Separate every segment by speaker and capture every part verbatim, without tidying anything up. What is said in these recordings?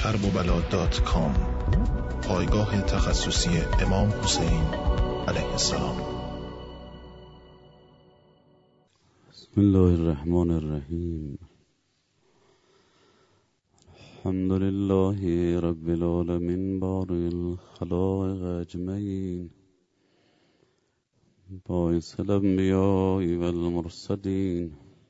Speaker 1: کرب و بلا دات کام، پایگاه تخصصی امام حسین علیه السلام.
Speaker 2: بسم الله الرحمن الرحیم. الحمد لله رب العالمین بارئ الخلائق اجمعین، باعث الانبیاء والمرسلین،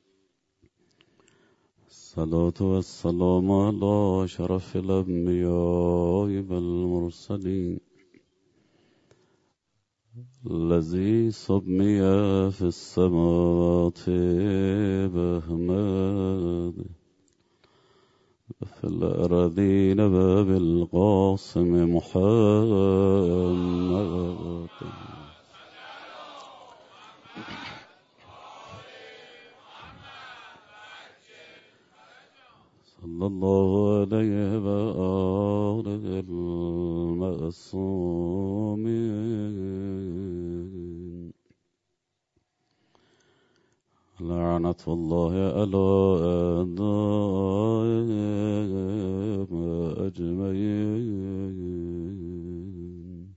Speaker 2: الصلاة والسلام علی شرف الانبیاء والمرسلین الذی سمی فی السماوات بأحمد فی الأرضین وبالقاسم محمد. صلی الله علیه و آله المعصومین. لعنت الله علی اعدائهم اجمعین.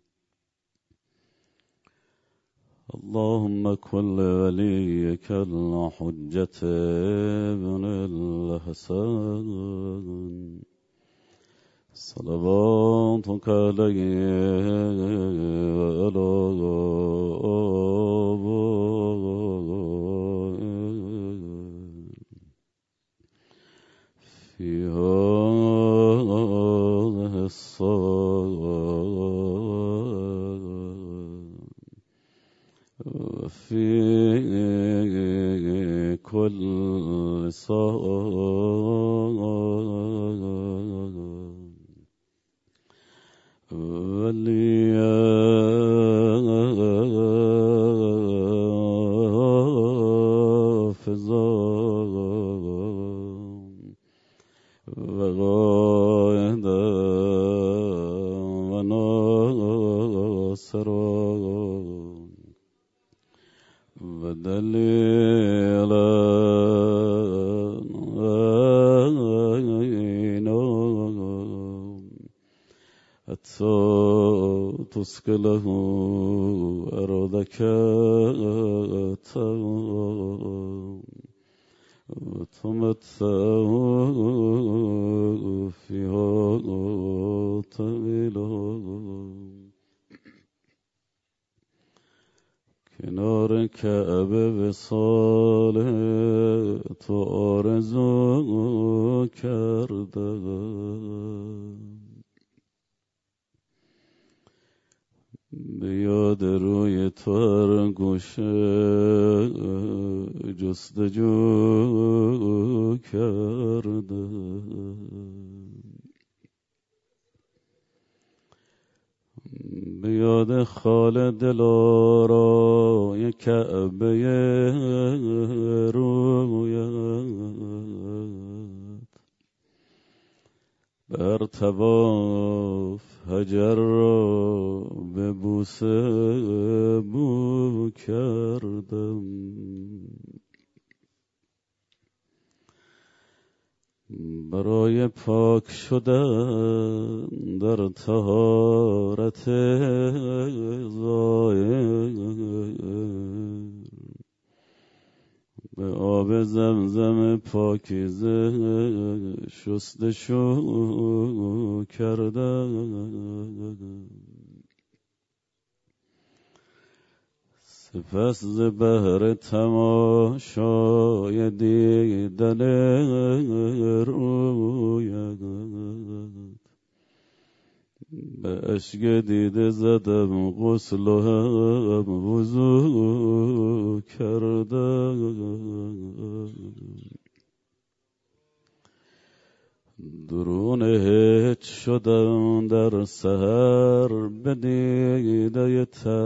Speaker 2: اللهم كن وليك الحجة ابن الحسن صلواتك عليه وعلى آبائه في هذه الصلاة وفي كل صلاة وليحفظا وقائدا وناصرا ودليلا حتى تسكله أرضك وتمتعه فيها طويلا. کنار کعبه وصال تو آرزو کردم، به یاد روی تو هر گوشه جستجو کردم، به یاد خال دلارای کعبه رویت بر طواف حجر را به بوسه بو کردم، برای پاک شدن در طهارت ظاهر به آب زمزم پاکیزه شستشو کردم، سپس ز بهر تماشای دیدن رویت به اشک دیده زدم غسل و هم وضو کردم، درون هیچ شدم در سحر به دیده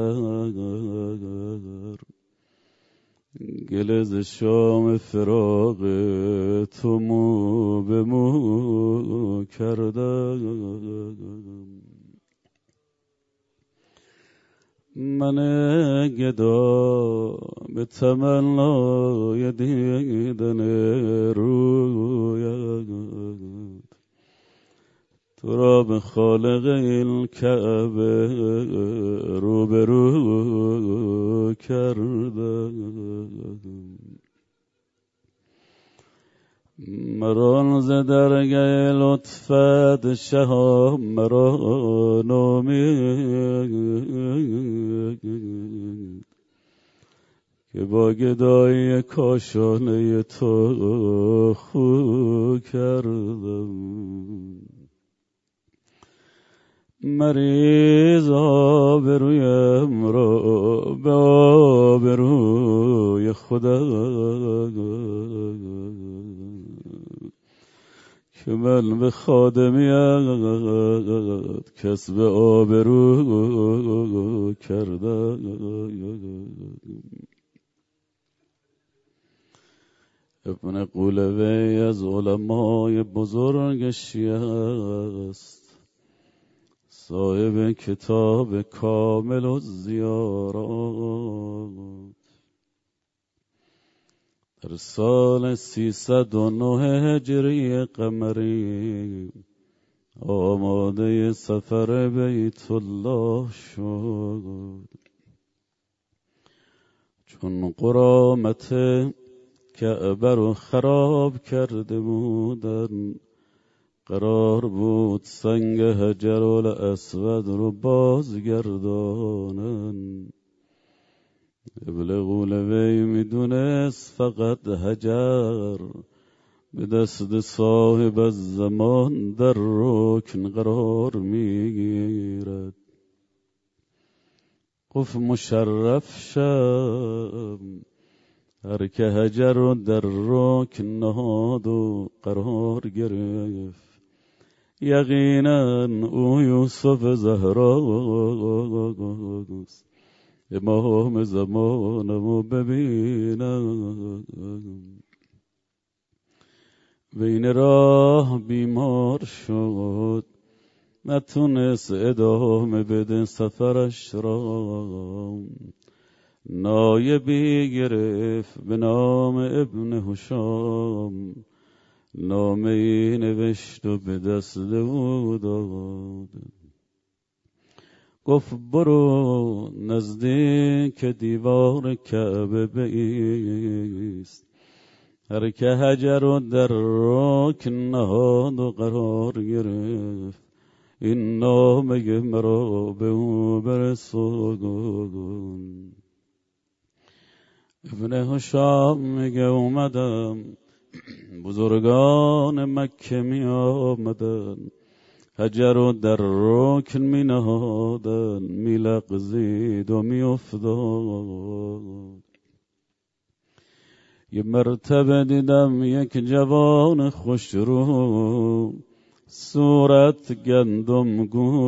Speaker 2: تر، گله ز شام فراق تو مو به مو کردم، من گدا به تمنای دیدن رویت تو را به خالق الکعبه روبرو کردم، مرا ز درگه لطفت شها مرا نومید، که با گدای کاشانه تو خو کردم. مریض آبرویم را به آبروی خدا، که من به خادمیت کسب آبرو کردم. ابن قولوی از علمای بزرگ شیعه است، صاحب کتاب کامل الزیارات. در سال سیصد و نه هجری قمری آماده سفر بیت الله شد. چون غرامت کعبه رو خراب کرده بودن، قرار بود سنگ حجر الاسود رو بازگردانن. ابن قولوی میدونست فقط حجر به دست صاحب الزمان در رکن قرار میگیرد. گفت مشرف شم هر که حجر رو در رکن نهاد و قرار گرفت، یقینا او یوسف زهراست، امام زمانمو ببینم. بین راه بیمار شد، نتونست ادامه بده سفرش را. نایبی گرفت به نام ابن هشام، نامه ای نوشت و به دست او داد. گفت برو نزدیک دیوار کعبه بایست، هر که حجر رو در رکن نهاد و قرار گرفت، این نامه مرا به او برسون. ابن هشام میگه اومدم، بزرگان مکه می آمدن، حجر رو در رکن می نهادن، می لغزید و می افتاد. یه مرتبه دیدم یک جوان خوش رو، صورت گندم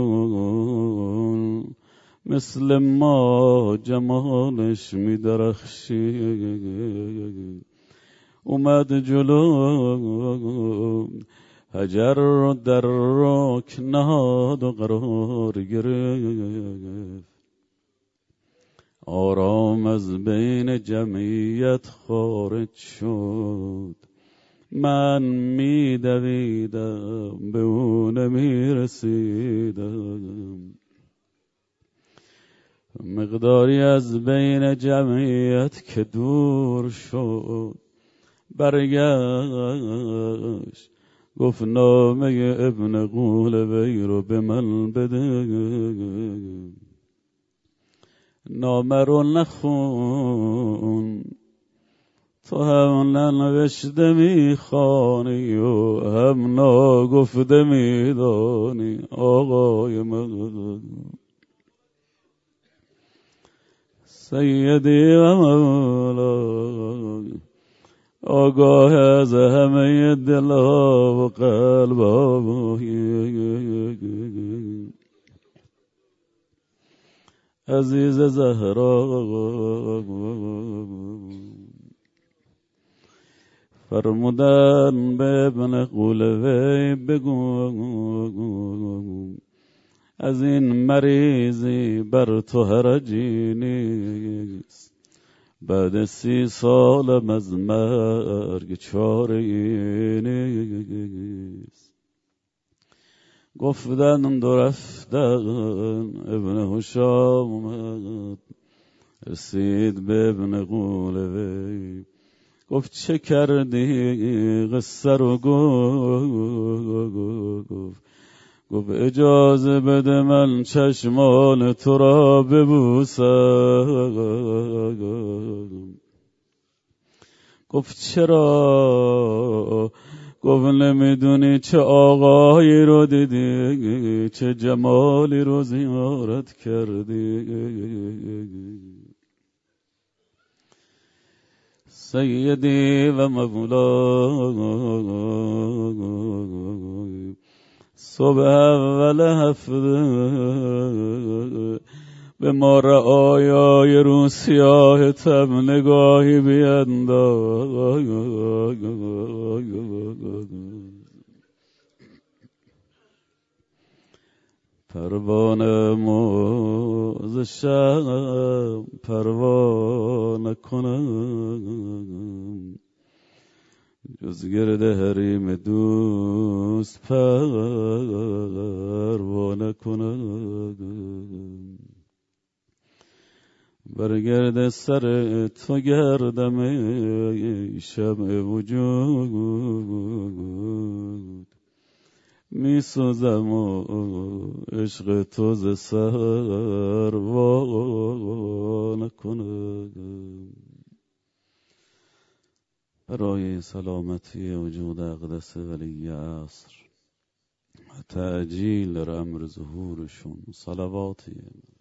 Speaker 2: گون، مثل ما جمالش می درخشید. اومد جلو، حجر رو در رکن نهاد و قرار گرفت. آرام از بین جمعیت خارج شد، من می دویدم به او نمی رسیدم. مقداری از بین جمعیت که دور شد، برگشت گفت نامه ابن قولوی رو به من بده. نامه رو نخون، تو هم ننوشته میخوانی و هم ناگفته میدانی. آقای من سیدی و مولای، آگاه از همه دلها و قلبها، عزیز زهرا فرمودن به ابن قولوی بگو از این مریضی بر تو حرجی نیست، بعد سی سالم از مرگ چاره‌ای نیست. گفتن دو رفتن ابن هشام اومد رسید به ابن قولوی گفت چه کردی قصه رو گفت گفت اجازه بده من چشمان تو را ببوسم گفت چرا گفت نمیدونی چه آقایی رو دیدی چه جمالی رو زیارت کردی سیدی و مولای صبح اول هفته به ما رعایای رو سیاه تب نگاهی بینداز پروانه موز شب پروانه کنم جز گرد حریم دوست پروانه کنم برگرد سر تو گردم ای شمع وجود می سوزم و عشق تو ز سر وا نکنم برای سلامتی وجود اقدس ولی عصر و تعجیل امر ظهورشون صلواتی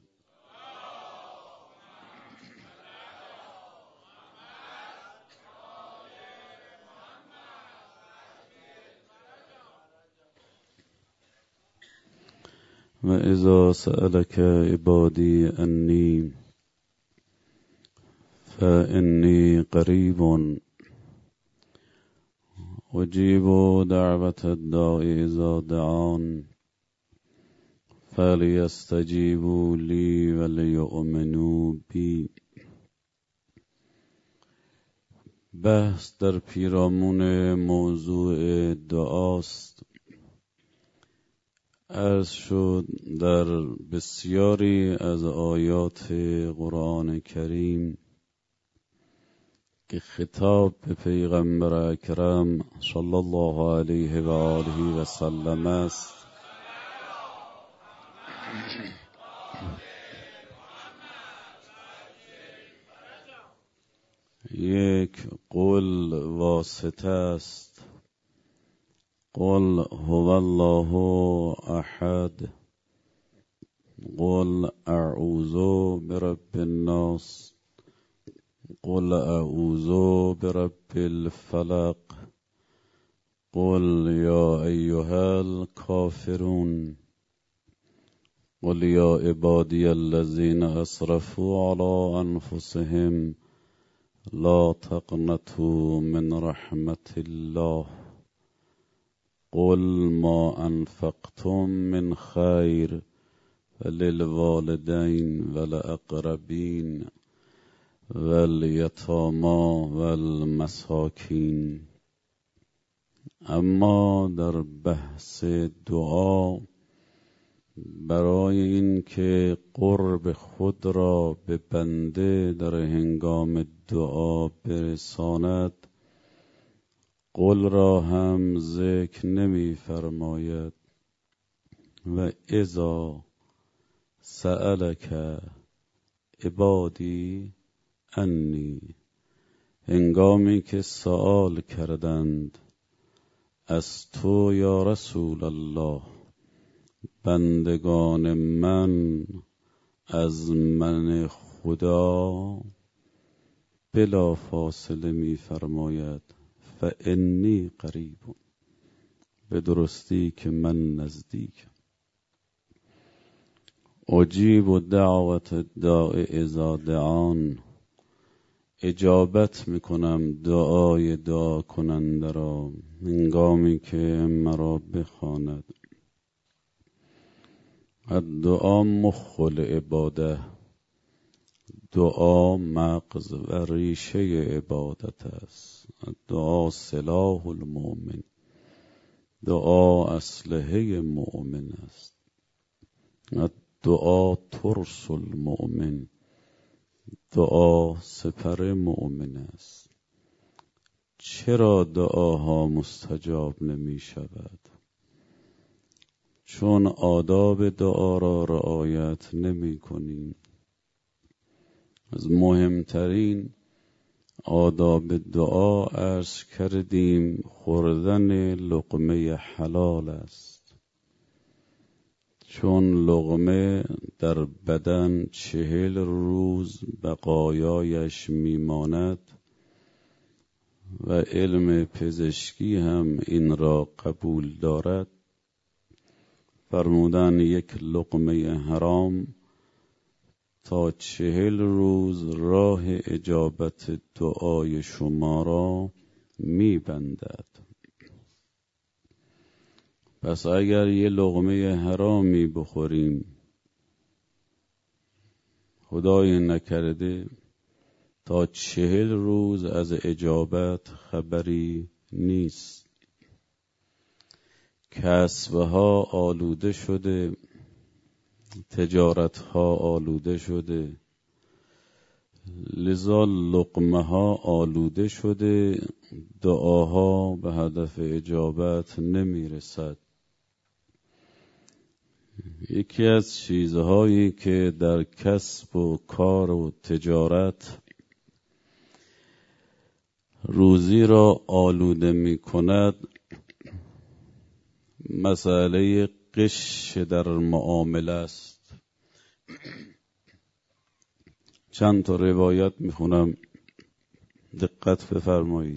Speaker 2: و اذا سألك عبادي انی فإني قریب اجیب دعوت الداعی اذا دعان فلیستجیبوا لی ولیؤمنوا بی. بحث در پیرامون موضوع دعاست. عرض شد در بسیاری از آیات قرآن کریم که خطاب به پیغمبر اکرم صلی الله علیه و آله و سلم است یک قل واسطه است. قل هو الله احد، قل اعوذ برب الناس، قل اعوذ برب الفلق، قل یا ایها الکافرون، قل یا عبادی الذین اسرفوا علی انفسهم لا تقنطوا من رحمت الله، قل ما انفقتم من خیر فللوالدین والاقربین والیتامی والمساکین. اما در بحث دعا برای این که قرب خود را به بنده در هنگام دعا برساند قل را هم ذکر نمی فرماید. و اذا سألک عبادی انی، هنگامی که سؤال کردند از تو یا رسول الله بندگان من از من خدا، بلا فاصله می فرماید فانی قریب، به درستی که من نزدیکم. اجیب دعوت الداع اذا دعان، اجابت میکنم دعای دعا کننده را هنگامی که مرا بخواند. الدعا مخ العباده، دعا مغز و ریشه عبادت است. دعا سلاح المؤمن، دعا اسلحه مؤمن است. دعا ترس المؤمن، دعا سپر مؤمن است. چرا دعاها مستجاب نمی شود؟ چون آداب دعا را رعایت نمی کنیم. از مهمترین آداب دعا عرض کردیم خوردن لقمه حلال است، چون لقمه در بدن چهل روز بقایایش میماند و علم پزشکی هم این را قبول دارد. فرمودن یک لقمه حرام تا چهل روز راه اجابت دعای شما را می بندد. پس اگر یه لقمه حرامی بخوریم، خدای نکرده تا چهل روز از اجابت خبری نیست. کسبها آلوده شده، تجارتها آلوده شده، لذا لقمه ها آلوده شده، دعاها به هدف اجابت نمی رسد. یکی از چیزهایی که در کسب و کار و تجارت روزی را آلوده می کند مسئله غش در معامله است. چند تا روایت می خونم، دقت بفرمایید.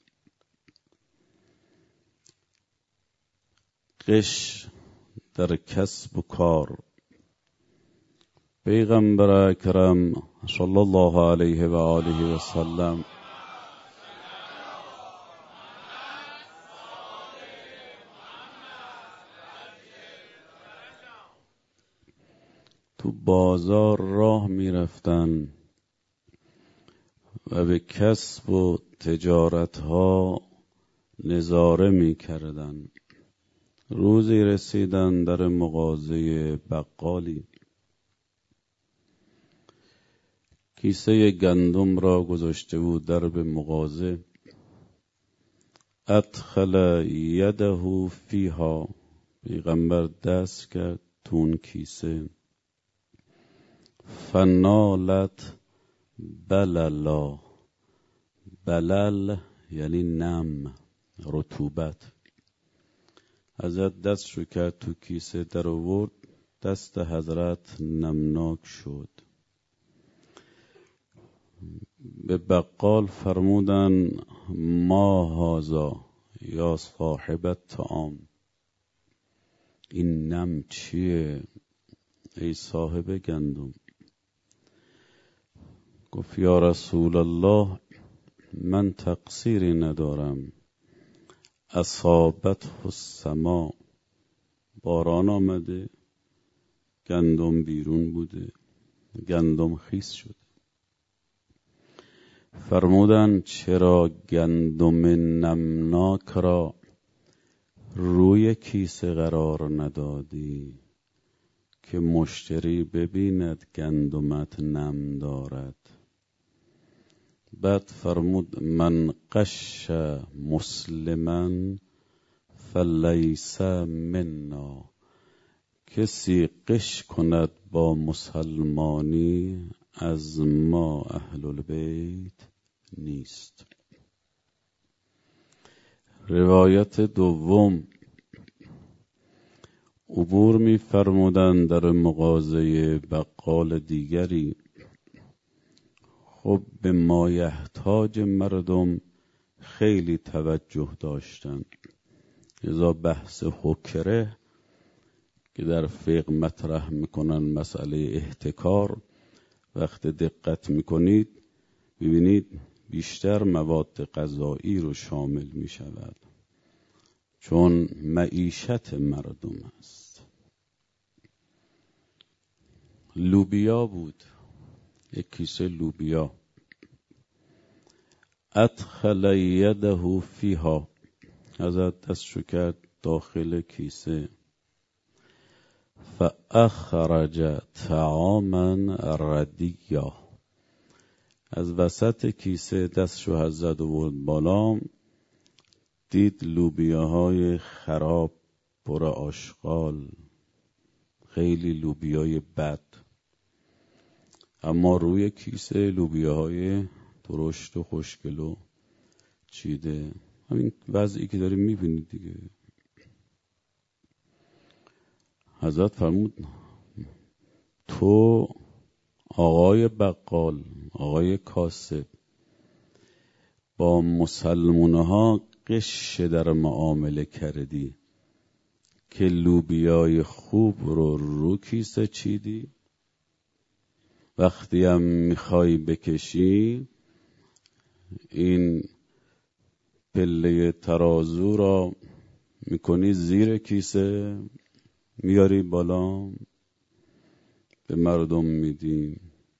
Speaker 2: غش در کسب و کار. پیغمبر اکرم صلی الله علیه و آله و سلم تو بازار راه می رفتن و به کسب و تجارت ها نظاره می کردن. روزی رسیدن در مغازه بقالی، کیسه گندم را گذاشته بود در به مغازه. ادخل یده فیها، پیغمبر دست کرد تو اون کیسه. فنالت بللا، بلل یعنی نم، رطوبت. حضرت دست رو کرد تو کیسه، در آورد، دست حضرت نمناک شد. به بقال فرمودن ما هذا یا صاحب الطعام، این نم چیه ای صاحب گندم؟ گفت یا رسول الله من تقصیری ندارم، اصابته السما، باران آمده، گندم بیرون بوده، گندم خیس شده. فرمودن چرا گندم نمناک را روی کیسه قرار ندادی که مشتری ببیند گندمت نم دارد؟ بعد فرمود من غش مسلما فلیس منا، کسی غش کند با مسلمانی از ما اهل البیت نیست. روایت دوم، عبور می فرمودن در مغازه بقال دیگری. خب به مایحتاج مردم خیلی توجه داشتن، لذا بحث حکره که در فقه مطرح میکنن، مسئله احتکار، وقت دقت میکنید ببینید بیشتر مواد غذایی رو شامل میشود، چون معیشت مردم است. لوبیا بود، یک کیسه لوبیا. ادخل یده فیها، حضرت دستشو کرد داخل کیسه. فاخرج طعاما ردیا، از وسط کیسه دستشو حضرت آورد بالا، دید لوبیاهای خراب پر آشغال، خیلی لوبیای بد، اما روی کیسه لوبیاهای درشت و خوشگل و چیده. همین وضعی که داریم میبینید دیگه. حضرت فرمود تو آقای بقال، آقای کاسب، با مسلمانها قش در معامله کردی که لوبیای خوب رو رو کیسه چیدی، وقتی هم میخوای بکشی این پله ترازو را میکنی زیر کیسه میاری بالا به مردم میدی.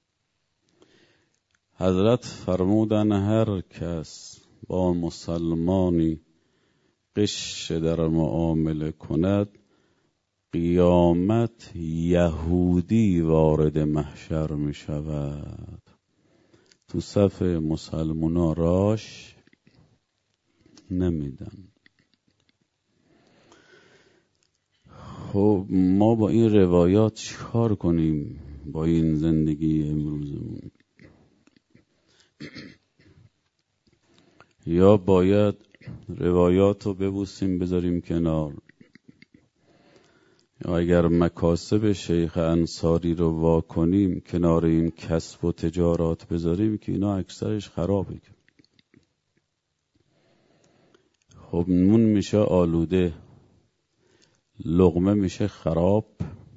Speaker 2: حضرت فرمودن هر کس با مسلمانی قش در معامله کند، قیامت یهودی وارد محشر می شود، تو صف مسلمونا راش نمیدن. خب ما با این روایات چیکار کنیم؟ با این زندگی امروزمون یا باید روایات رو ببوسیم بذاریم کنار، یا اگر مکاسب شیخ انصاری رو وا کنیم کنار این کسب و تجارات بذاریم که اینا اکثرش خرابه. خب نون میشه آلوده، لقمه میشه خراب،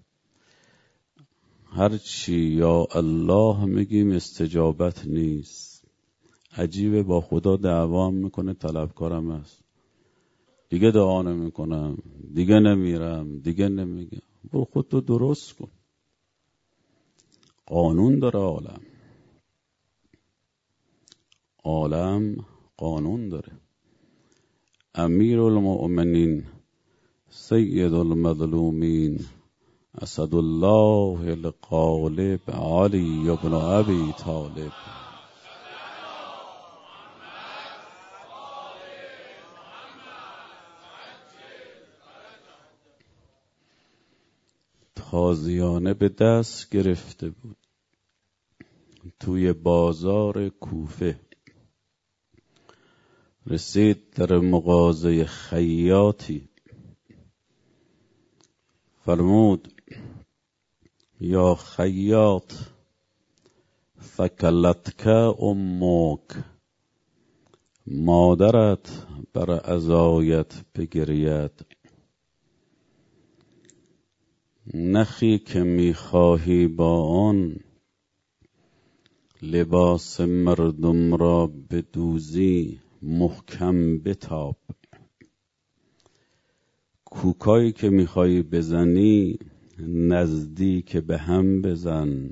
Speaker 2: هرچی یا الله میگیم استجابت نیست. عجیبه با خدا دعوام میکنه طلبکارم است، دیگه دعا نمیکنم، دیگه نمیرم، دیگه نمیگم. برو خودتو درست کن. قانون داره عالم، عالم قانون داره. امیر المؤمنین سید المظلومین اسد الله الغالب علی ابن ابی طالب. تازیانه به دست گرفته بود توی بازار کوفه، رسید در مغازه خیاطی، فرمود یا خیاط فکلتک امک، مادرت بر عزایت بگرید، نخی که میخواهی با آن لباس مردم را بدوزی محکم بتاب، کوکایی که میخوایی بزنی نزدیک به هم بزن،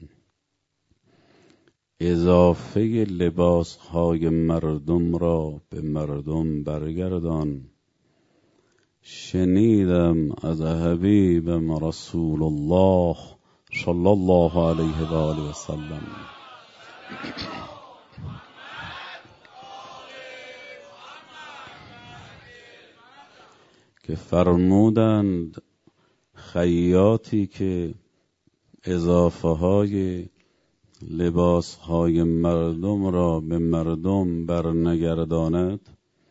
Speaker 2: اضافه لباسهای مردم را به مردم برگردان. شنیدم از حبیبم رسول الله صلی الله علیه و آله و سلم که فرمودند خیاطی که اضافه های لباس های مردم را به مردم برنگرداند،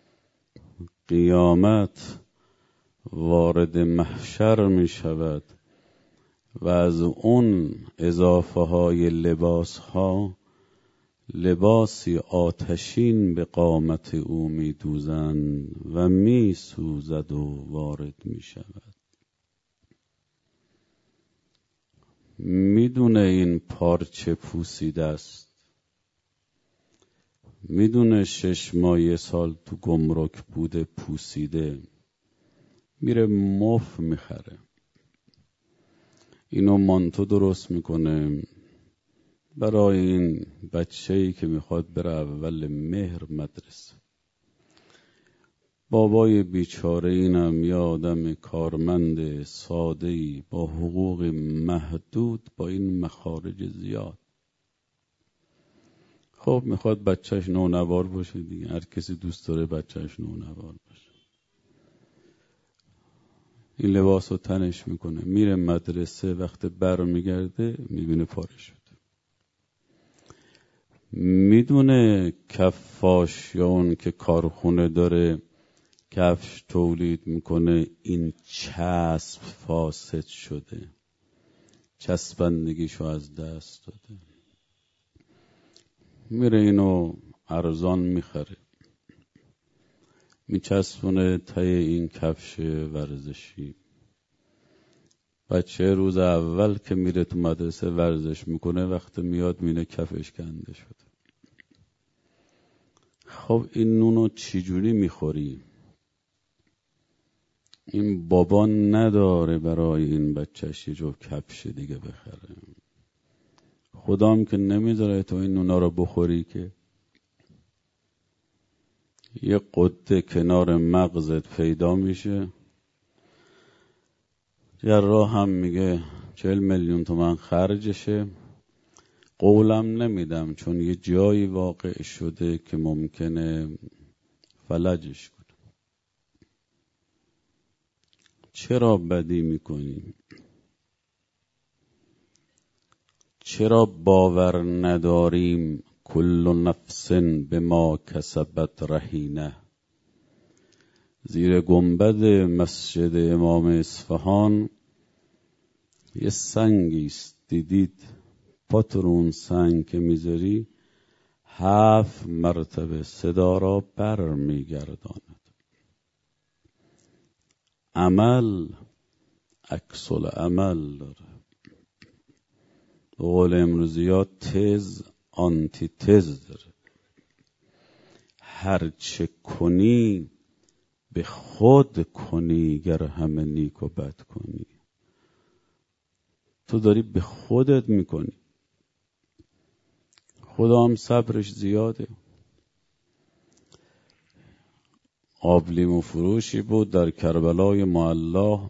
Speaker 2: قیامت وارد محشر می شود و از اون اضافه های لباس ها لباسی آتشین به قامت او می دوزند و می سوزد و وارد می شود. میدونه این پارچه پوسیده است، میدونه شش ماه یه سال تو گمرک بوده پوسیده، میره مف میخره، اینو مانتو درست میکنه برای این بچه‌ای که میخواد بره اول مهر مدرسه. بابای بیچاره اینم یه آدم کارمند ساده‌ای با حقوق محدود با این مخارج زیاد. خب میخواد بچهش نونوار باشه دیگه، هر کسی دوست داره بچهش نونوار باشه. این لباس رو تنش میکنه، میره مدرسه، وقت بر میگرده میبینه پاره شد. میدونه کفاش یا اون که کارخونه داره کفش تولید میکنه این چسب فاسد شده، چسبندگیشو از دست داده، میره اینو ارزان میخره، میچسبونه تای این کفش ورزشی. بچه روز اول که میره تو مدرسه ورزش میکنه، وقت میاد مینه کفش کنده شده. خب این نونو چجوری میخوری؟ این بابا نداره برای این بچهش یه جو کفش دیگه بخره. خدام که نمیذاره تو این نونا رو بخوری که یه قده کنار مغزت پیدا میشه. جراح هم میگه چهل میلیون تومن خرجشه، قولم نمیدم چون یه جایی واقع شده که ممکنه فلجش کنه. چرا بدی میکنی؟ چرا باور نداریم کل نفس به ما کسبت رهینه؟ زیر گنبد مسجد امام اصفهان یه سنگیست، دیدید پاترون سنگ که میذاری هفت مرتبه صدا را بر میگرداند. عمل عکس العمل داره. به قول امروزی ها تز آنتی تز داره. هر چه کنی به خود کنی گر همه نیک و بد کنی. تو داری به خودت میکنی. خدا هم صبرش زیاده. آبلیمو فروشی بود در کربلای معلا.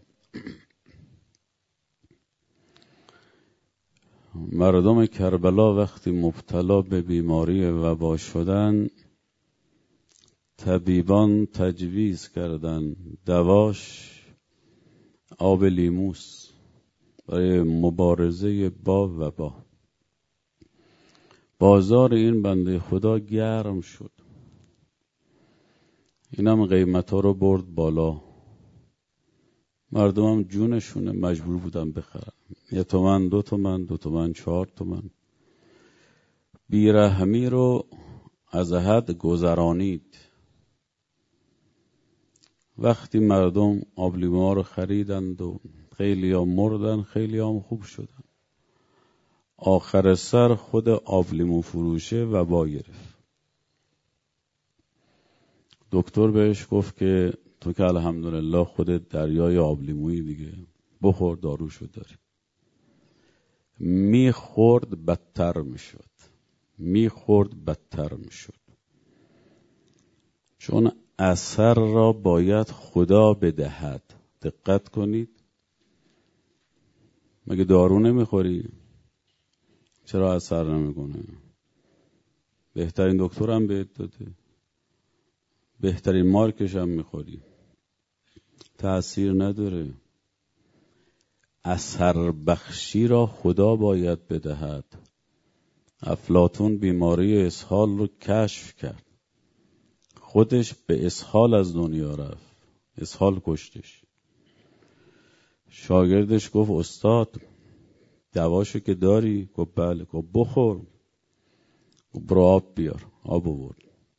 Speaker 2: مردم کربلا وقتی مبتلا به بیماری وبا شدن، طبیبان تجویز کردن دواش آب لیموس برای مبارزه با وبا. بازار این بنده خدا گرم شد، اینم قیمت ها رو برد بالا. مردم هم جونشونه مجبور بودن بخرن. یه تومن، دو تومن، دو تومن، چهار تومن. بیرحمی رو از حد گذرانید. وقتی مردم آب لیمو ها رو خریدند و خیلی ها مردن، خیلی هم خوب شدن. آخر سر خود آب لیمو فروشه وبا گرفت. دکتر بهش گفت که تو که الحمدلله خودت دریای آب لیمویی دیگه، بخور داروشو داری. میخورد بدتر میشد، میخورد بدتر میشد. چون اثر را باید خدا بدهد. دقت کنید. مگه دارو نمیخوری؟ چرا اثر نمیکنه؟ بهترین دکتر هم بهت داده، بهترین مارکش هم میخوری، تأثیر نداره. اثر بخشی را خدا باید بدهد. افلاطون بیماری اسهال رو کشف کرد، خودش به اسهال از دنیا رفت، اسهال کشتش. شاگردش گفت استاد دواشو که داری؟ گفت بله. گفت بخور. گفت برو آب بیار. آب آورد.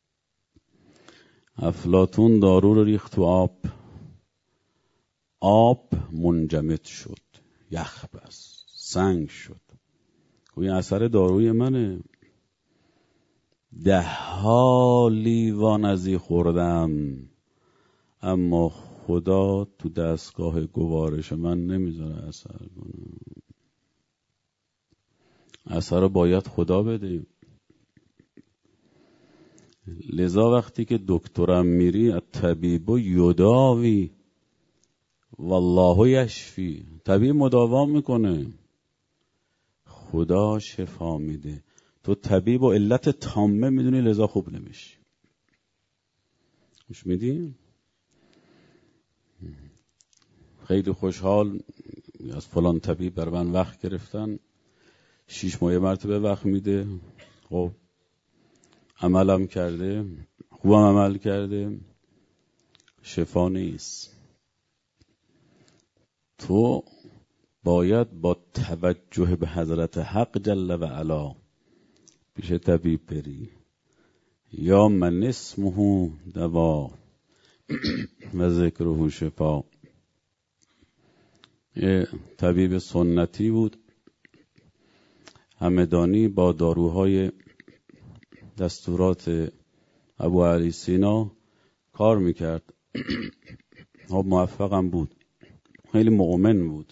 Speaker 2: افلاطون دارو رو ریخت تو آب، آب منجمد شد، یخ بس، سنگ شد. گفت این اثر داروی منه. ده ها لیوان ازی خوردم، اما خدا تو دستگاه گوارش من نمیذاره اثر کنه. اثر رو باید خدا بده. لذا وقتی که دکترم میری الطبیب یداوی والله یشفی، طبیب مداوا میکنه، خدا شفا میده. تو طبیب و علت تامه میدونی لذا خوب نمیشی. گوش میدی؟ خیلی خوشحال از فلان طبیب بر من وقت گرفتن، شیش ماه مرتبه وقت میده، خب عملم کرده، خوبم عمل کرده، شفا نیست. تو باید با توجه به حضرت حق جل و علا پیش طبیب بری. یا من اسمه دوا و ذکره شفا. یه طبیب سنتی بود همدانی، با داروهای دستورات ابو علی سینا کار میکرد. خب موفقم بود، خیلی مؤمن بود،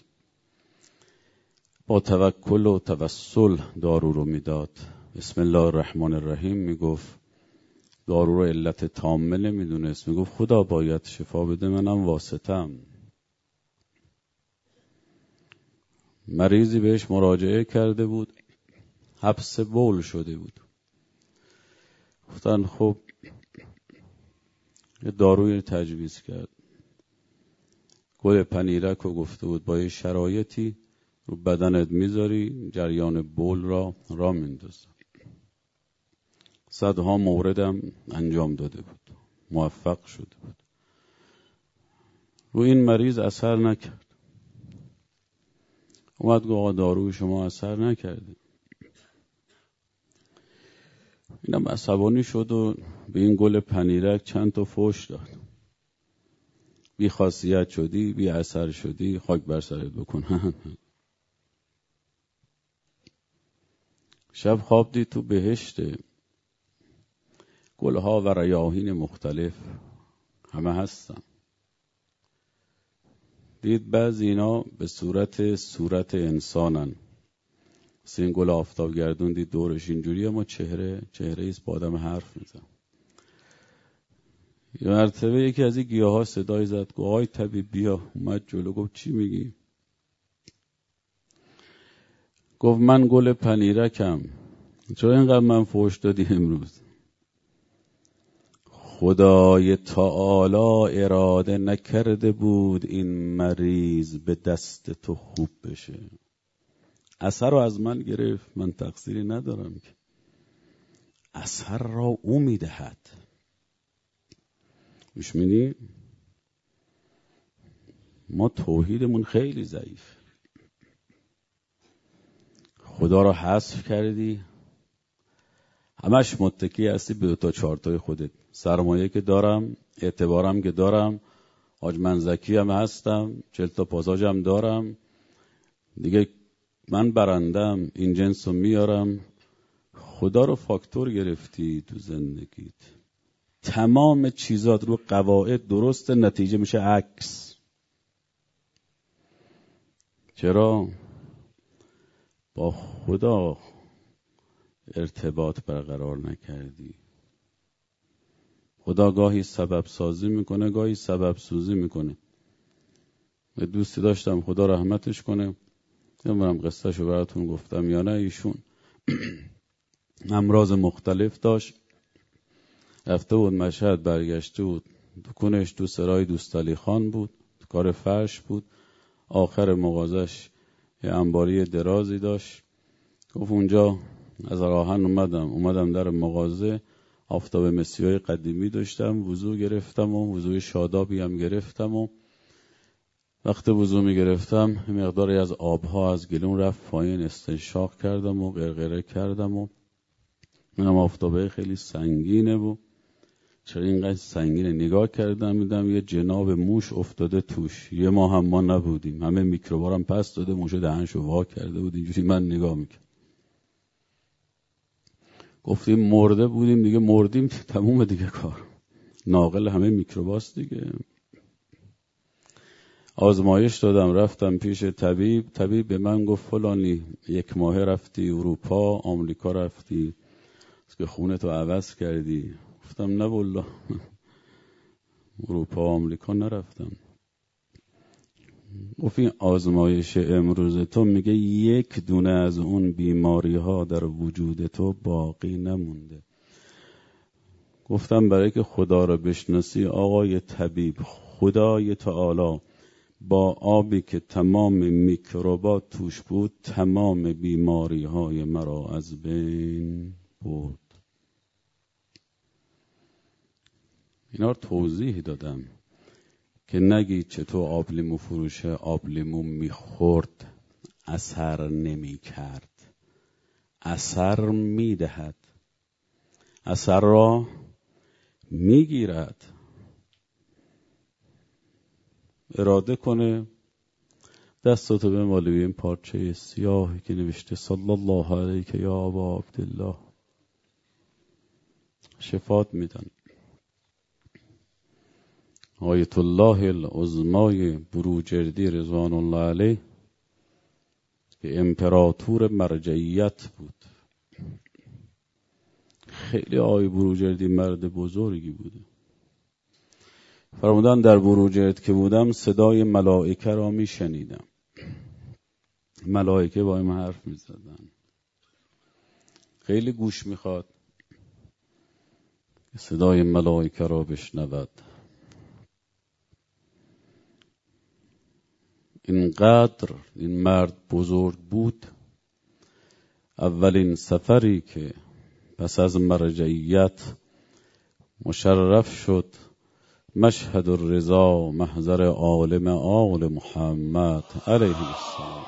Speaker 2: با توکل و توسل دارو رو میداد. بسم الله الرحمن الرحیم میگفت، دارو رو علت تامه نمیدونست، میگفت خدا باید شفا بده، منم واسطم. مریضی بهش مراجعه کرده بود، حبس بول شده بود. گفتن خب یه داروی تجویز کرد، گل پنیرک رو گفته بود با یه شرایطی رو بدنت میذاری جریان بول را را میندازه. صدها موردم انجام داده بود، موفق شده بود. رو این مریض اثر نکرد. اومد گفت آقا داروی شما اثر نکرده. اینم عصبانی شد و به این گل پنیرک چند تا فحش داد. بی خاصیت شدی، بی اثر شدی، خاک بر سرت بکنن. شب خواب دید تو بهشت، گلها و ریاحین مختلف همه هستن. دید بعضی اینا به صورت صورت انسانن، سین گل آفتاب گردون دید دورش اینجوری، اما چهره چهره ایست با آدم حرف میزن. یه مرتبه یکی از این گیاه ها صدای زد، گفت آی طبیب بیا. اومد جلو، گفت چی میگی؟ گفت من گل پنیرکم، چرا اینقدر من فحش دادی امروز؟ خدای تعالی اراده نکرده بود این مریض به دست تو خوب بشه. اثر رو از من گرفت، من تقصیری ندارم که. اثر را او میدهد. گوش میدی؟ ما توحیدمون خیلی ضعیف. خدا را حذف کردی، همش متکی هستی به دو تا چارتای خودت. سرمایه که دارم، اعتبارم که دارم، حاج منزکی هم هستم، چهل تا پاساژم دارم، دیگه من برندم، این جنس رو میارم. خدا رو فاکتور گرفتی تو زندگیت. تمام چیزات رو قواعد درست، نتیجه میشه عکس. چرا؟ با خدا ارتباط برقرار نکردی. خدا گاهی سبب سازی میکنه، گاهی سبب سوزی میکنه. دوستی داشتم، خدا رحمتش کنه، نمیدونم قصهشو براتون گفتم یا نه، ایشون امراض مختلف داشت، رفته بود مشهد، برگشته بود دکونش تو سرای دوستعلی خان بود، تو کار فرش بود. آخر مغازش یه انباری درازی داشت. گفت اونجا از راهن اومدم اومدم در مغازه، آفتاب مسیحای قدیمی داشتم، وضو گرفتم و وضوی شادابی هم گرفتم و وقت وضو می گرفتم مقداری از آبها از گلون رفت پایین، استنشاق کردم و غرغره کردم و منم آفتابه خیلی سنگینه و چرا اینقدر سنگینه؟ نگاه کردم میدم یه جناب موش افتاده توش. یه ما هم ما نبودیم، همه میکروبارم پس داده، موشه دهنشو وا کرده بود. اینجوری من نگاه میکردم. گفتیم مرده بودیم دیگه، مردیم تموم دیگه کار. ناقل همه میکروباست دیگه. آزمایش دادم، رفتم پیش طبیب. طبیب به من گفت فلانی یک ماه رفتی اروپا، آمریکا رفتی که خونتو عوض کردی. گفتم نه والله اروپا و آمریکا نرفتم. گفت این آزمایش امروز تو میگه یک دونه از اون بیماری ها در وجود تو باقی نمونده. گفتم برای که خدا رو بشناسی آقای طبیب، خدای تعالی با آبی که تمام میکروبات توش بود تمام بیماری های مرا از بین برد. اینا رو توضیح دادم که نگی چطور آب لیمو فروشه آب لیمو میخورد اثر نمی کرد. اثر میدهد، اثر را میگیرد. اراده کنه دستاتو به مالی این پارچه سیاهی که نوشته صلی الله علیک یا ابا عبدالله، شفات میدن. آیت الله العظمای بروجردی رضوان الله علیه که امپراتور مرجعیت بود. خیلی آقای بروجردی مرد بزرگی بوده. فرمودن در بروجرد که بودم صدای ملائکه را می شنیدم. ملائکه با این حرف می زدن. خیلی گوش می خواد صدای ملائکه را بشنود. اینقدر این مرد بزرگ بود. اولین سفری که پس از مرجعیت مشرف شد مشهد الرضا محضر عالم آل محمد علیه السلام.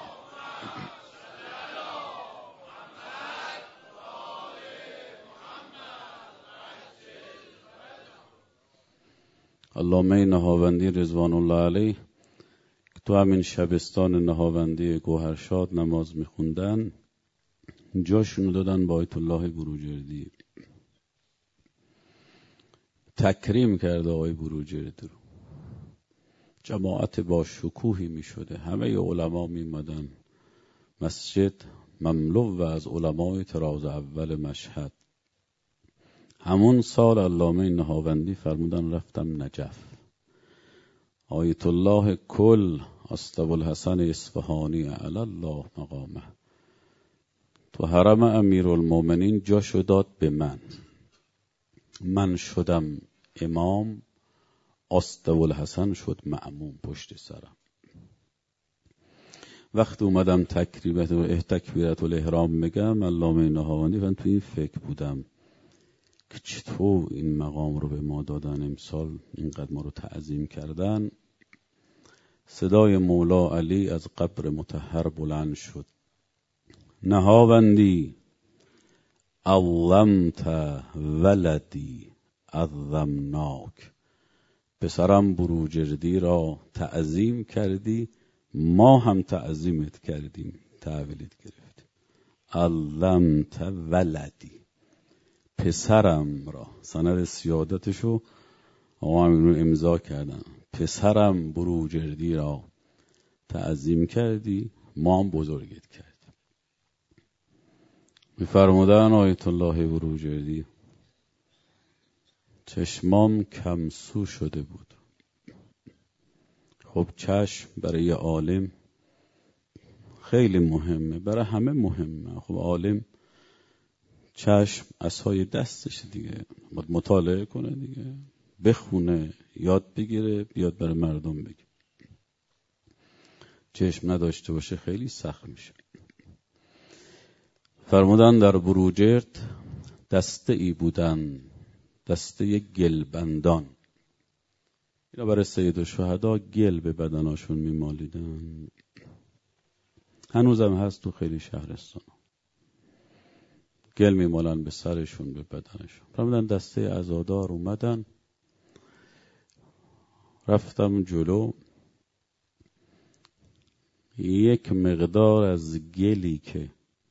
Speaker 2: علامه نهاوندی رضوان الله علیه تو همین شبستان نهاوندی گوهرشاد نماز میخوندن، جاشونو دادن با آیت الله بروجردی. تکریم کرده آقای بروجردی رو. جماعت با شکوهی می شده. همه علما می مدن. مسجد مملو از علمای طراز اول مشهد. همون سال علامه نهاوندی فرمودن رفتم نجف. آیت الله کل اسطوالحسن اصفهانی علی الله مقامه تو حرم امیرالمومنین جاشو داد به من. من شدم امام، اسطوالحسن شد مأموم پشت سرم. وقتی اومدم تکریبت و تکبیرت الاحرام میگم علامه نهاوندی من تو این فکر بودم که چطور این مقام رو به ما دادن، امسال اینقدر ما رو تعظیم کردن. صدای مولا علی از قبر مطهر بلند شد. نهاوندی عظمت ولدی عظمناک، پسرم بروجردی را تعظیم کردی، ما هم تعظیمت کردیم، تحویلت گرفتی. علمت ولدی، پسرم را، سند سیادتشو آقا همین رو امضا کردن، پسرم بروجردی را تعظیم کردی، ما هم بزرگت کردیم. می‌فرمودن آیت الله بروجردی چشمام کمسو شده بود. خب چشم برای یه عالم خیلی مهمه، برای همه مهمه. خب عالم چشم عصای دستش دیگه، باید مطالعه کنه دیگه، بخونه، یاد بگیره، بیاد برای مردم بگه. چشم نداشته باشه خیلی سخت میشه. فرمودن در بروجرد دسته ای بودن، دسته گلبندان. اینا برای سید الشهدا گل به بدناشون میمالیدن. هنوزم هست تو خیلی شهرستان. گل میمالن به سرشون، به بدنشون. فرمودن دسته عزادار اومدن. رفتم جلو. یک مقدار از گلی که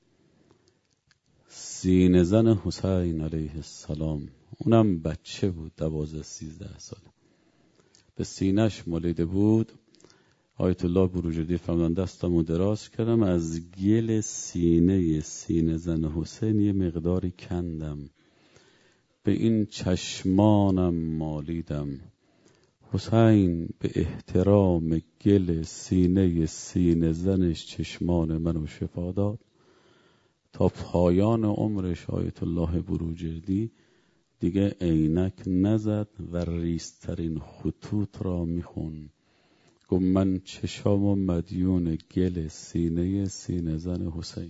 Speaker 2: سینه زن حسین علیه السلام، اونم بچه بود، دوازده سیزده ساله، به سینه‌اش مالیده بود. آیت الله بروجردی فرمودن دستمو دراز کردم، از گل سینه سینه زن حسین یه مقداری کندم، به این چشمانم مالیدم، حسین به احترام گل سینه سینه زنش چشمان منو شفا داد. تا پایان عمرش آیت الله بروجردی دیگه عینک نزد و ریزترین خطوط را میخون. گفت من چشام و مدیون گل سینه سینه زن حسین.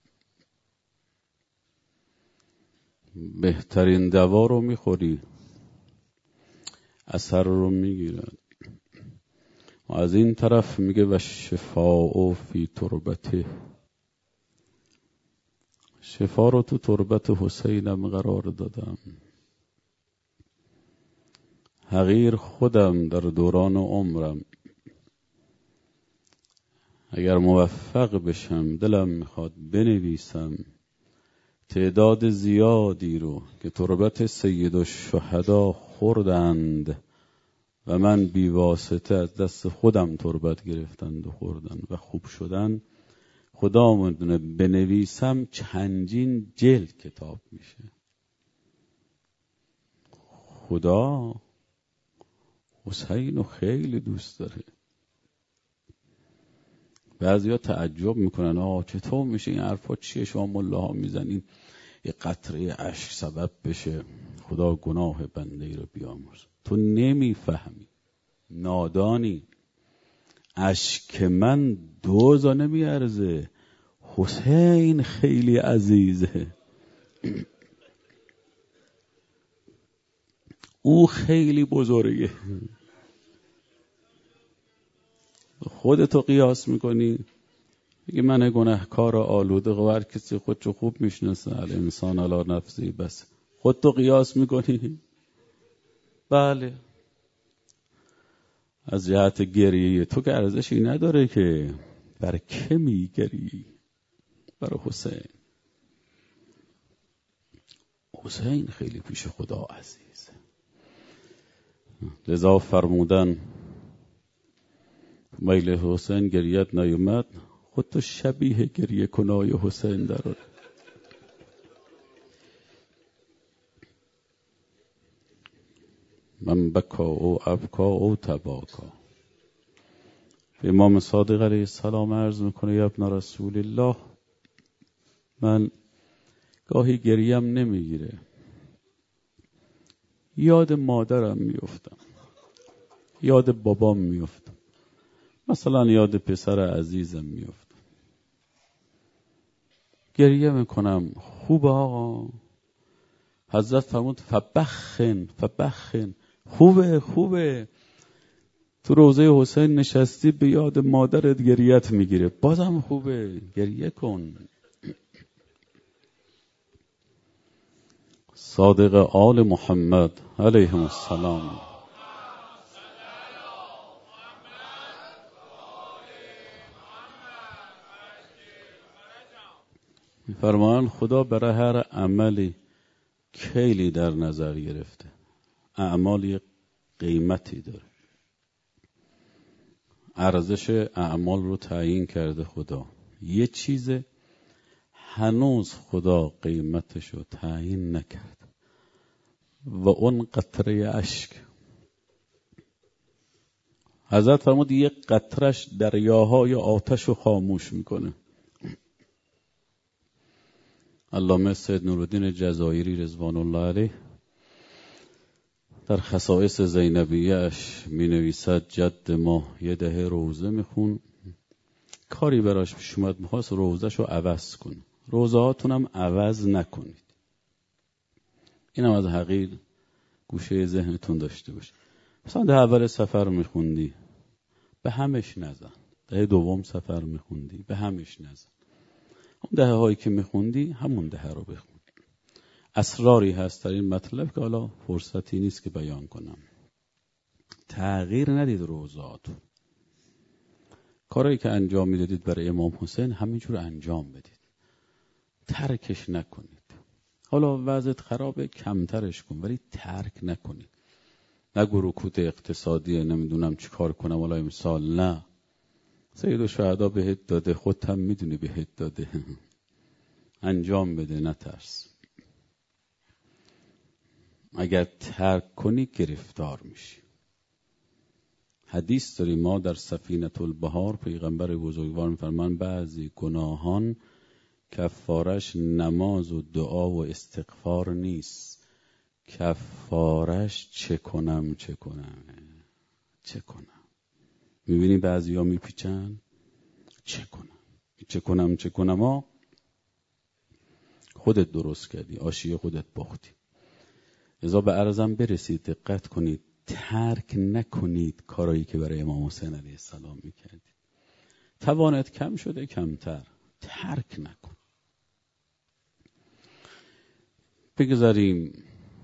Speaker 2: بهترین دوا رو میخوری، اثر رو میگیرن. و از این طرف میگه و شفاء فی تربته، شفا رو تو تربت حسینم قرار دادم. حقیر خودم در دوران عمرم اگر موفق بشم دلم میخواد بنویسم تعداد زیادی رو که تربت سید الشهدا خوردند و من بیواسطه از دست خودم تربت گرفتند و خوردند و خوب شدن، خدا میدونه بنویسم چندین جلد کتاب میشه. خدا حسین رو خیلی دوست داره. بعضیا تعجب میکنن آه چطور میشه این حرفا چیه شما ملاها میزنین یه قطره اشک سبب بشه خدا گناه بنده ای رو بیامرز. تو نمیفهمی، نادانی. اشک من دوزا نمیارزه، حسین خیلی عزیزه. او خیلی بزرگه. خودتو قیاس میکنی میگه من گناهکار آلوده، هر کسی خودشو خوب میشناسه، الانسان علی نفسی بس. خودتو قیاس میکنی؟ بله. از جهت گریه تو که ارزشی نداره که. برای که میگری؟ برای حسین. حسین خیلی پیش خدا عزیزه. لذا فرمودن میل حسین گریت نیومد، خودتو شبیه گریه کنای حسین دراره. من بکا او ابکا او تباکا. امام صادق علیه السلام عرض میکنه یا ابن رسول الله، من گاهی گریم نمیگیره، یاد مادرم میفتم، یاد بابام میفتم، مثلا یاد پسر عزیزم میفتم، گریه میکنم. خوبه آقا. حضرت فرمود فبخن فبخن، خوبه خوبه. تو روضه حسین نشستی به یاد مادرت گریت میگیره، بازم خوبه، گریه کن. صادق آل محمد علیهم السلام فرمان خدا برای هر عملی کیلی در نظر گرفته. اعمال یک قیمتی داره، ارزش اعمال رو تعیین کرده خدا. یه چیز هنوز خدا قیمتش رو تعیین نکرد و اون قطره اشک. حضرت فرمود یک قطرش دریاهای آتش رو خاموش میکنه. علامه سید نورالدین جزایری رضوان الله علیه در خصائص زینبیه‌اش می نویسد جد ما یه دهه روزه میخون، کاری براش پیش اومد میخواست روزه‌شو عوض کن. روزه هاتونم عوض نکنید. اینم از حقیر گوشه ذهنتون داشته باشه. مثلا ده اول سفر میخوندی به همش نزن، ده دوم سفر میخوندی به همش نزن، اون دهه هایی که میخوندی همون دهه رو بخون. اسراری هست در این مطلب که حالا فرصتی نیست که بیان کنم. تغییر ندید روزاتون. کارهایی که انجام میدادید برای امام حسین همینجور انجام بدید، ترکش نکنید. حالا وضعیت خرابه کمترش کن ولی ترک نکنید. نگو رکود اقتصادی نمیدونم چی کار کنم حالا امسال، نه. سید الشهدا بهت داده، خودت هم میدونی بهت داده. انجام بده، نترس. اگر ترک کنی گرفتار میشی. حدیث داریم ما در سفینه البحار، پیغمبر بزرگوار میفرمان بعضی گناهان کفارش نماز و دعا و استغفار نیست، کفارش چه کنم چه کنم چه کنم. میبینی بعضی ها میپیچن چه کنم چه کنم چه کنم ها. خودت درست کردی، آشی خودت باختی. لذا به عرضم برسید، دقت کنید، ترک نکنید کارایی که برای امام حسین علیه السلام میکردید. توانت کم شده کمتر، ترک نکن. بگذاریم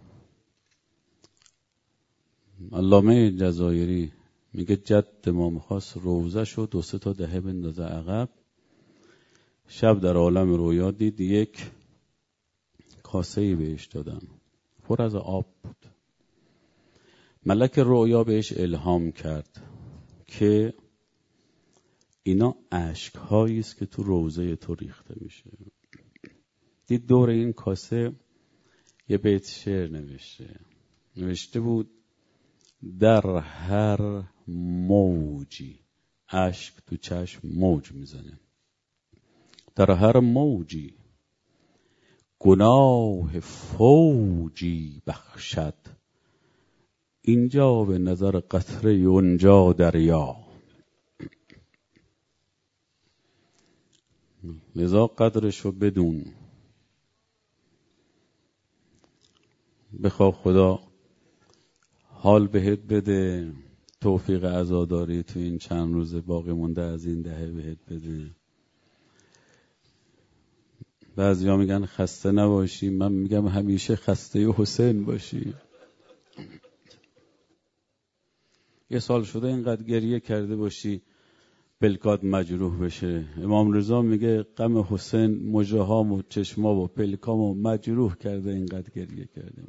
Speaker 2: علامه جزایری میگه جد ما میخواست روزه شو دو سه تا دهه بندازه عقب. شب در عالم رویا دید یک کاسه‌ای بهش دادن پر از آب بود. ملک رویا بهش الهام کرد که اینا اشک‌هایی است که تو روزه تو ریخته میشه. دید دور این کاسه یه بیت شعر نوشته نوشته بود در هر موجی، اشک تو چشم موج میزنه، در هر موجی گناه فوجی بخشد، اینجا به نظر قطره اونجا دریا. لذا قدرشو بدون، بخواه خدا حال بهت بده، توفیق عزاداری تو این چند روز باقی مونده از این دهه بهت بده. بعضی ها میگن خسته نباشی، من میگم همیشه خسته حسین باشی. یه سال شده اینقدر گریه کرده باشی پلکات مجروح بشه. امام رضا میگه غم حسین مژه‌هام و چشمام و پلکامو مجروح کرده، اینقدر گریه کرده.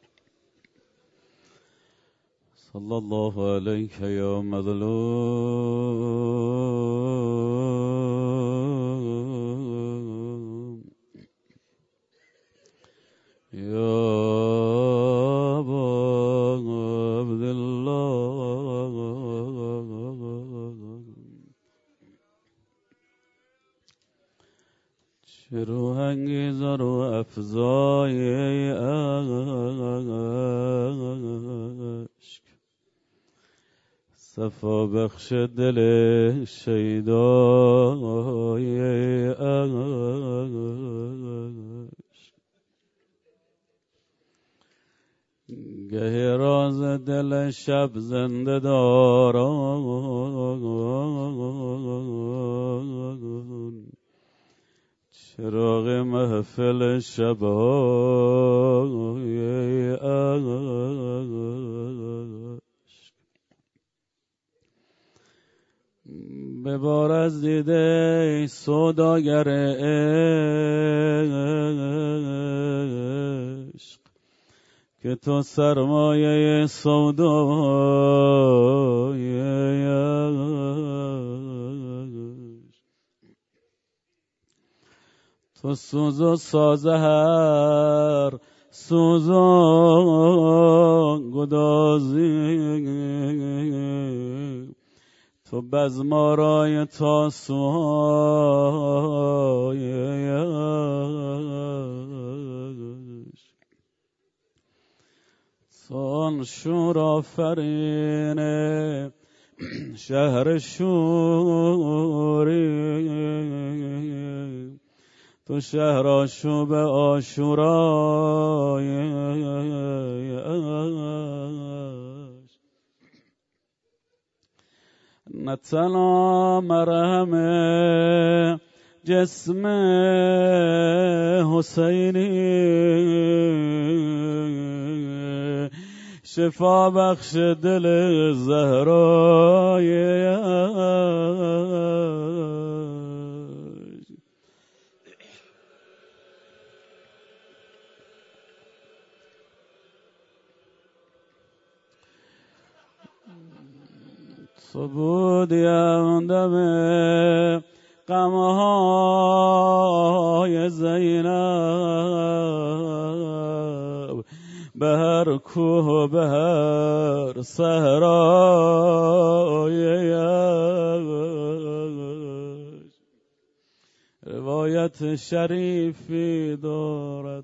Speaker 2: صلی الله علیک یا مظلوم یا ابا عبدالله، چه روحانگیز و افزای عشق، صفا بخش دل شیدای عشق، گه راز دل شب زنده داران، چراغ محفل شبهای عشق. ببار از دیده سوداگر عشق، که تو سرمایه سودای عشق، تو سوز و ساز هر سوز و گدازی، تو بزمارای تاسوهای عشق، سان شور آفرین شهر شوری، تو شهر آشوب آشورای عشق، نه تنها مرهم جسم حسینی، شفا بخش دل زهرای عشق. تو بودی همدم غمهای زینب، به هر کوه و به هر صحرای. روایت شریفی دارد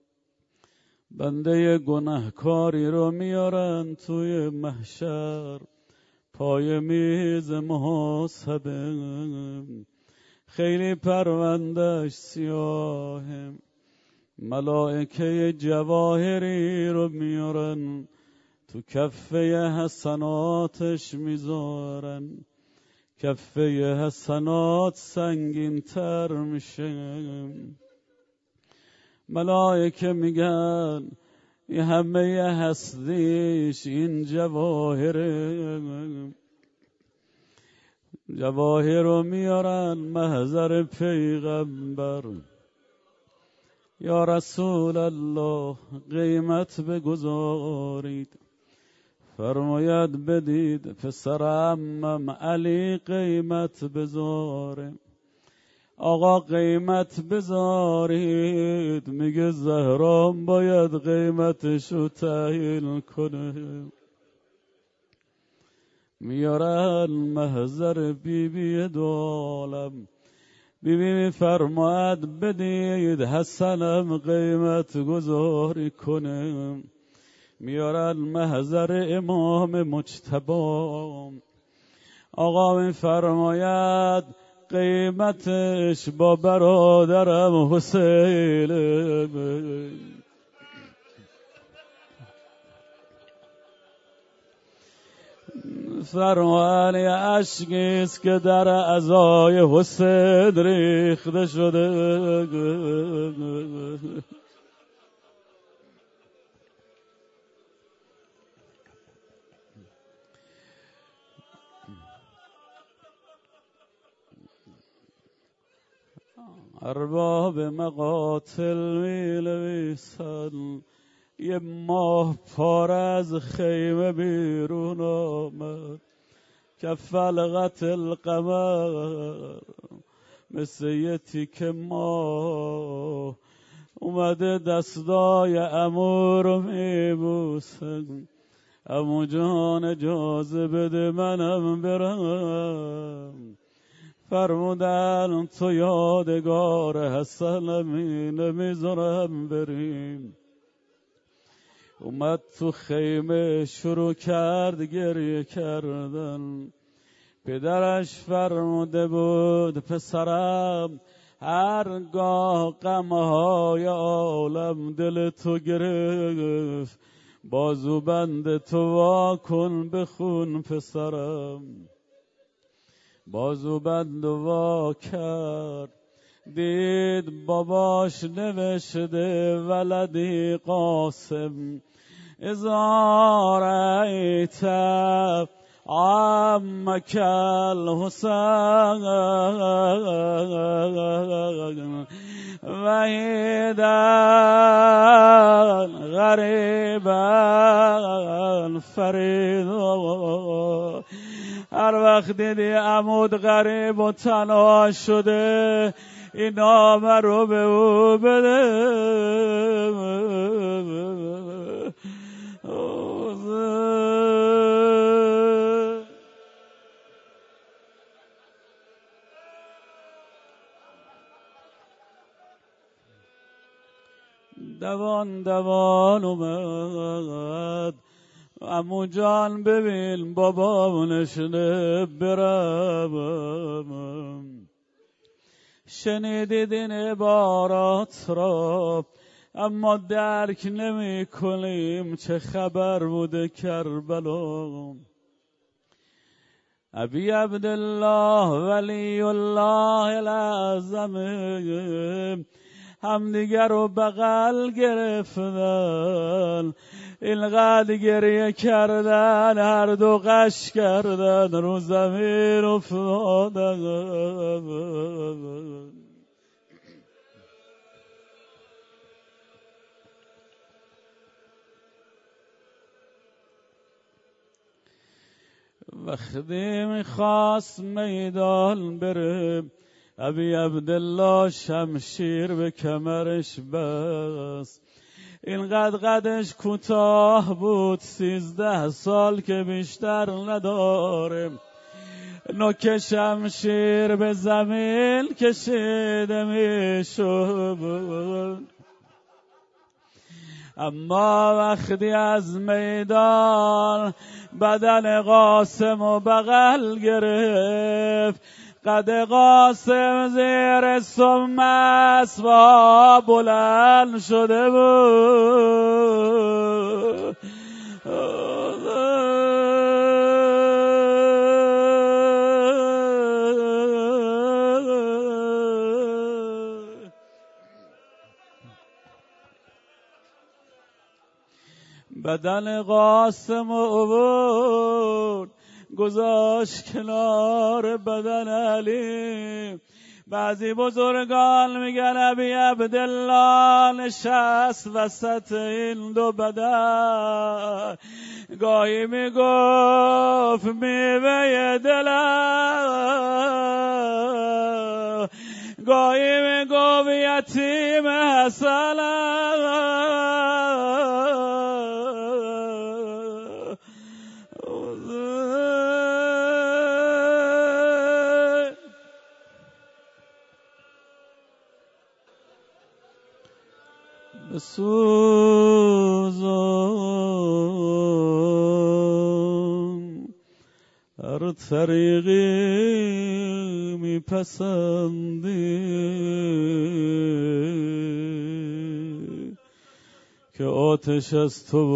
Speaker 2: بنده گناهکاری رو میارن توی محشر پای میز محاسبه، خیلی پروندهش سیاهه، ملائکه جواهری رو میارن تو کفه حسناتش میذارن، کفه حسنات سنگین تر میشه. ملائکه میگن این همه هستیش این جواهره. جواهر رو میارن محضر پیغمبر، یا رسول الله قیمت بگذارید. فرماید بدید پسرم علی قیمت بذاره. آقا قیمت بذارید، میگه زهرام باید قیمتشو تعیین کنه. میارن محضر بی بی دو عالم، بی بی میفرماید بدید حسنم قیمت گذاری کنه. میارن محضر امام مجتبی، آقا میفرماید قیمتش با برادرم حسین. فرمان اشکیست که در عزای حسین ریخته شده. ارباب مقاتل می نویسن یه ماه پاره از خیمه بیرون آمد، کفلقت القمر، مثل یه تیک ماه اومده دستای عمو رو میبوسن. عمو جان اجازه بده منم برم. فرمودن تو یادگار حسنمی نمیذارم بریم. اومد تو خیمه شروع کرد گریه کردن. پدرش فرموده بود پسرم هرگاه غمهای عالم دل تو گرفت بازو بند تو وا کن بخون پسرم. بازو بند وا کرد، دید باباش نوشته ولدی قاسم اذا رأیت عمک الحسین وحیدا غریبا فریدا. هر وقت دیدی عمود غریب و تنها شده این نامه رو به او بده. دوان دوان اومد عمو جان ببین بابا نشنه برم. شنیدید این عبارات را اما درک نمی کنیم چه خبر بوده کربلا. ابی عبدالله ولی الله الاعظم همدیگر رو بغل گرفتن، اینقدر گریه کردن هر دو غش کردن رو زمین افتادن. وقتی میخواست میدان بره ابی عبدالله شمشیر به کمرش بست. اینقدر قدش کوتاه بود، سیزده سال که بیشتر نداره. نوک شمشیر به زمین کشیده میشد، اما وقتی از میدان بدن قاسم و بغل گرفت، قد قاسم زیر سم اسبا بلند شده بود. بدن قاسم عبور گذاشت کنار بدن علی. بعضی بزرگان میگن ابی عبدالله نشست وسط این دو بدن، گاهی میگفت میوه دلم، گاهی میگفت یتیم حسنم. بسوزم هر طریقی میپسندی که آتش از تو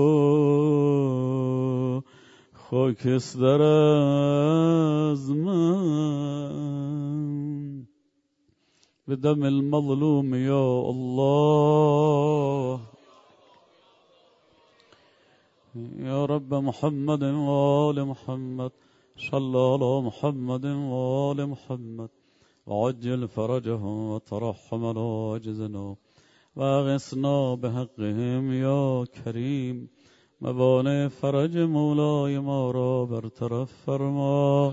Speaker 2: و خاکستر از من. بدم المظلوم یا الله یا رب محمد و آل محمد، صل علی محمد و آل محمد وعجل فرجهم وترحم على عجزنا واغثنا بحقهم یا کریم. موانع فرج مولای ما را برطرف فرما،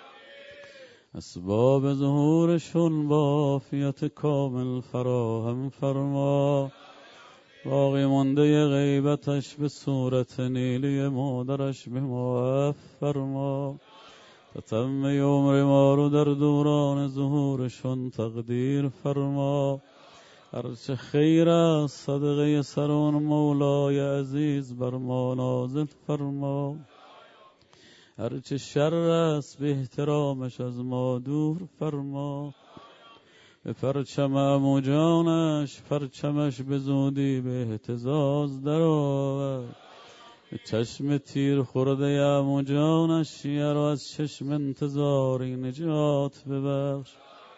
Speaker 2: اسباب ظهورشون با عافیت کامل فراهم فرما. باقی مانده غیبتش به صورت نیلی مادرش به ما عفو فرما. تتم عمر ما رو در دوران ظهورشون تقدیر فرما. هرچه خیر است صدقه سرون مولای عزیز بر ما نازل فرما، هرچه شر است به احترامش از ما دور فرما. به پرچم عمو جانش پرچمش به زودی به اهتزاز در آورد. به چشم تیر خورده عمو جانش شیعه را از چشم انتظاری نجات ببخش.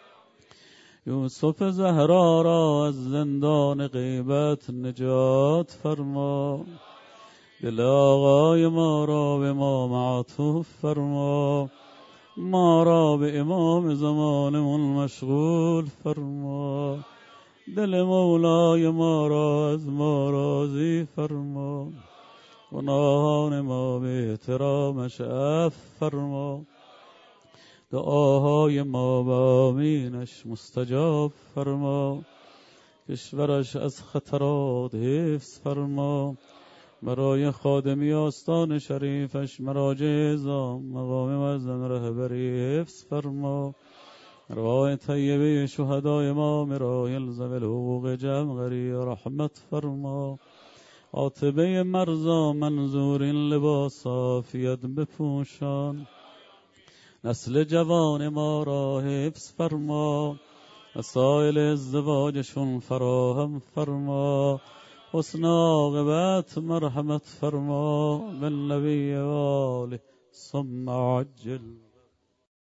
Speaker 2: یوسف زهرا را از زندان غیبت نجات فرما. دل آقای ما را به ما معطوف فرما، ما را به امام زمانمون مشغول فرما. دل مولای ما را از ما راضی فرما، گناهان ما به احترامش عفو فرما. دعاهای ما با آمینش مستجاب فرما. کشورش از خطرات حفظ فرما. برای خادمی آستان شریفش مراجع اعظام مقام معظم رهبری حفظ فرما. روای طیبه شهدای ما مرایل زول حقوق جمغری رحمت فرما. عاطبه مرزا منظور این لباس عافیت بپوشان. نسل جوان ما را حفظ فرما، وسایل ازدواجشون فراهم فرما. حسن عاقبت مرحمت فرما، بالنبی و آله ثم عجل.